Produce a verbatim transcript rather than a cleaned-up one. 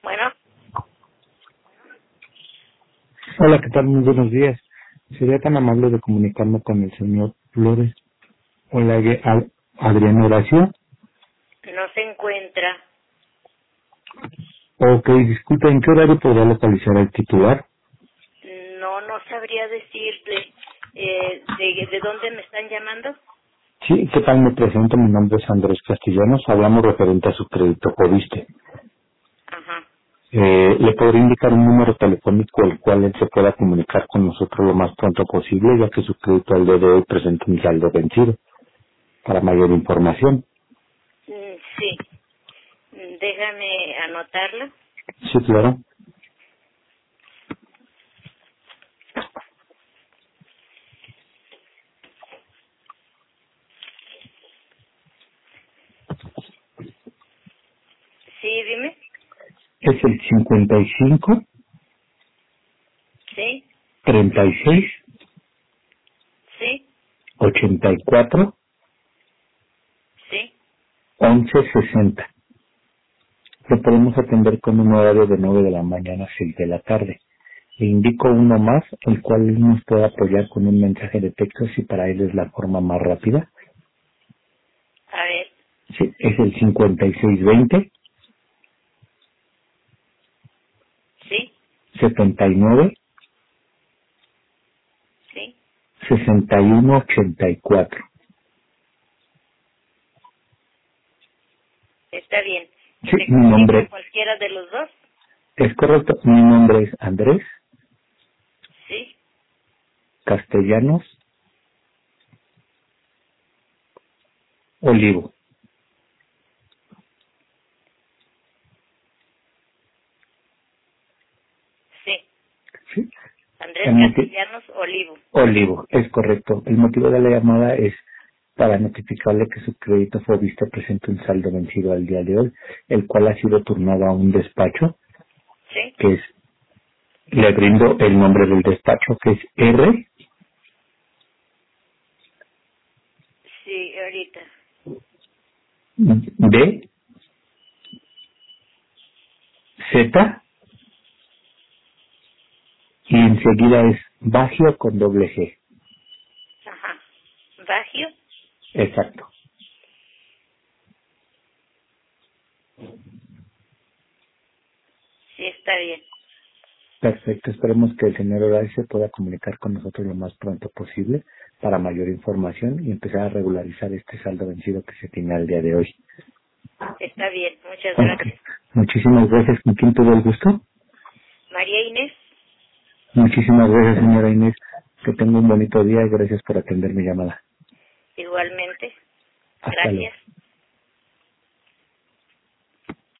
Bueno, Hola, ¿qué tal? Muy buenos días. Sería tan amable de comunicarme con el señor Flores. Hola, Ye- Ad- Adrián Horacio. no se encuentra. Ok, disculpe, ¿en qué horario podría localizar al titular? No, no sabría decirle. Eh, ¿de, ¿De dónde me están llamando? Sí, ¿qué tal? Me presento, mi nombre es Andrés Castellanos. Hablamos referente a su crédito Coviste. Ajá. Eh, ¿Le podría indicar un número telefónico al cual él se pueda comunicar con nosotros lo más pronto posible, ya que su crédito al día de hoy presenta un saldo vencido? Para mayor información. Mm, sí. Mm, Déjame anotarlo. Sí, claro. Sí, dime. Es el cincuenta y cinco, Sí, treinta y seis, sí, ochenta y cuatro, sí. once sesenta. Lo podemos atender con un horario de nueve de la mañana a seis de la tarde. Le indico uno más, el cual él nos puede apoyar con un mensaje de texto si para él es la forma más rápida. A ver, Sí, es el cincuenta y seis veinte, sí, setenta y nueve, sí. sesenta y uno ochenta y cuatro. Está bien. ¿Que Sí, se mi comunique nombre cualquiera de los dos? es correcto. Mi nombre es Andrés Sí, Castellanos Olivo. sí. Sí, Andrés el motivo. Castellanos Olivo. Olivo, es correcto. El motivo de la llamada es para notificarle que su crédito Fobiste presenta un saldo vencido al día de hoy, el cual ha sido turnado a un despacho, Sí, que es, le brindo el nombre del despacho, que es R, sí, ahorita. D, Z, y enseguida es Bagio con doble G. Ajá. Bagio. Exacto. Sí, está bien. Perfecto. Esperemos que el señor Horacio se pueda comunicar con nosotros lo más pronto posible para mayor información y empezar a regularizar este saldo vencido que se tiene al día de hoy. Está bien. Muchas Ok. gracias. Muchísimas gracias. ¿Con quién tuvo el gusto? María Inés. Muchísimas gracias, señora Inés. Que tenga un bonito día y gracias por atender mi llamada. Igualmente. Hasta luego. Gracias.